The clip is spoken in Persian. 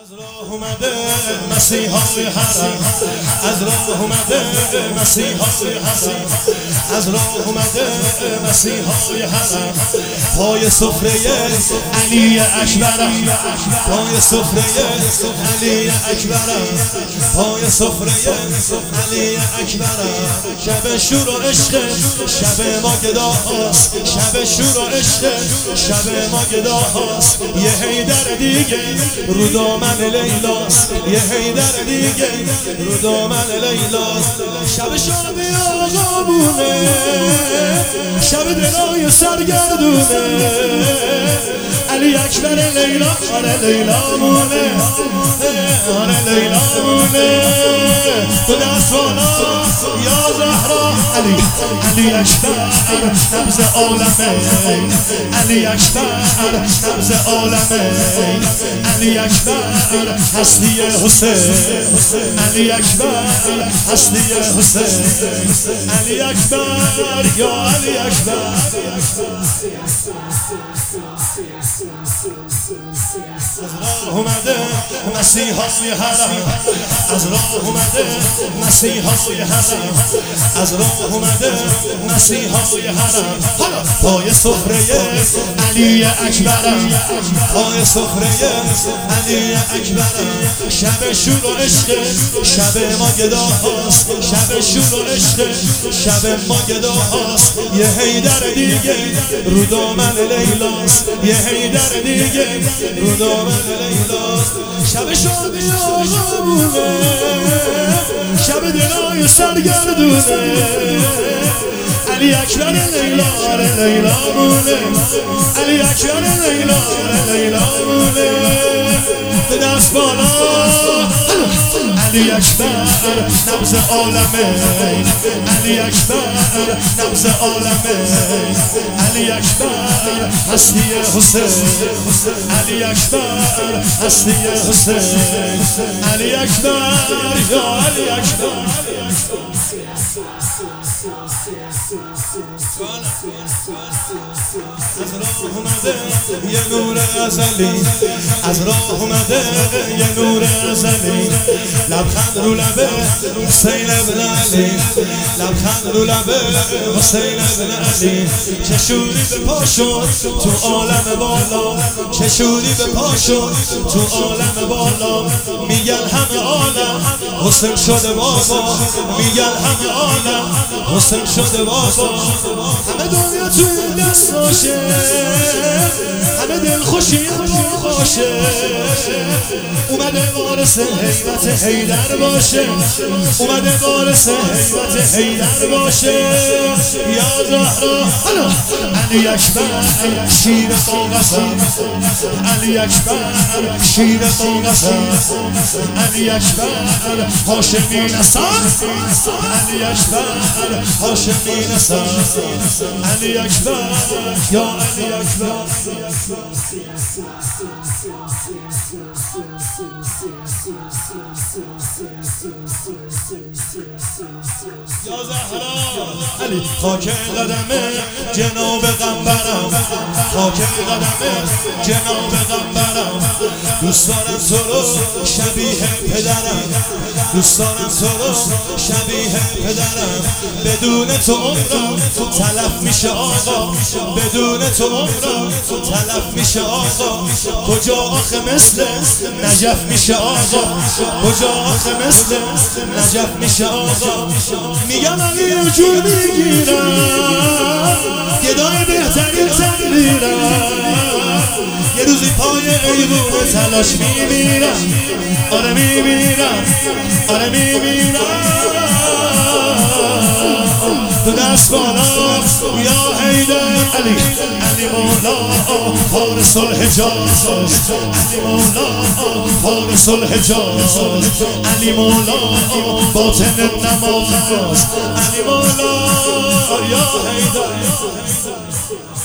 از راه اومده مسیحای حرم، از راه اومده مسیحای حرم، از راه اومده مسیحای حرم. پای سفره علی اکبرم، پای سفره علی اکبرم، پای سفره علی اکبرم. شب شور و عشق شب ما گداست، شب شور و عشق شب ما گداست. یه حیدر دیگه رو دامن لیلاست، یه حیدر دیگه رو دامن لیلاست. شب شادی آقامونه، شب دلای سرگردونه. علی اکبر لیلا، آره لیلامونه، آره لیلامونه. تو دست بالا یا زهرا. علی اکبر نبض عالمه، علی اکبر نبض عالمه. علی اکبر هستی حسین، علی اکبر هستی حسین. علی اکبر یا علی اکبر. از راه اومده مسیحای حرم، از راه اومده مسیحای حرم، از راه اومده مسیحای حرم. پای سفره علی اکبرم، پای سفره علی اکبرم. شب شور و عشق شب ما گداست، شب شور و عشق شب ما گداست. یه حیدر دیگه رو دامن لیلاست، یه حیدر دیگه رو دامن لیلاست. شب شادی آقامونه، شب دلای سرگردونه. علی اکبر لیلا، آره لیلامونه. علی اکبر لیلا، آره لیلامونه. به دست بالا علی اکبر نبض عالمه، علی اکبر نبض عالمه. علی اکبر هستی حسین، علی اکبر هستی حسین. علی اکبر یا علی اکبر. از راه اومده یه نور ازلی، از راه اومده یه نور ازلی. لبخند رو لبه حسین ابن علی، لبخند رو لبه حسین ابن علی. چه شوری به پاشون تو عالم بالا، چه شوری به پاشون تو عالم بالا. میگن همه عالم حسین شده بابا، میگن همه عالم حسین شده بابا. همه دنیا تو این دستاشه، همه دل خوشی با باشه. اومده وارث حیبت حیدر باشه، اومده وارث حیبت حیدر باشه. یا زهرا علی اکبر شیر با قسم، علی اکبر شیر با قسم. علی اکبر هاشمی نسل، علی اکبر هاشمی نسل. علی اکبر یا علی اکبر. یا زهرا علی خاک قدمه جناب قنبرم، خاک قدمه جناب قنبرم. دوست دارم تو رو شبیه پدرم، دوست دارم تو رو شبیه پدرم. بدون تو عمرم تلف میشه آقا، بدون تو عمرم تلف میشه آقا. کجا آخه مثل نجف میشه آقا، کجا آخه مثل نجف میشه آقا. میگم اگه جور میگیرم گدای بهترین تقدیرم. یه روزی پای ایوون تلاش میمیرم، آره میمیرم، آره میمیرم. تو دست بالا یا حیدر علی، علی مولا فارس الحجاز، علی مولا فارس الحجاز. علی مولا باطن نماز، علی مولا یا حیدر.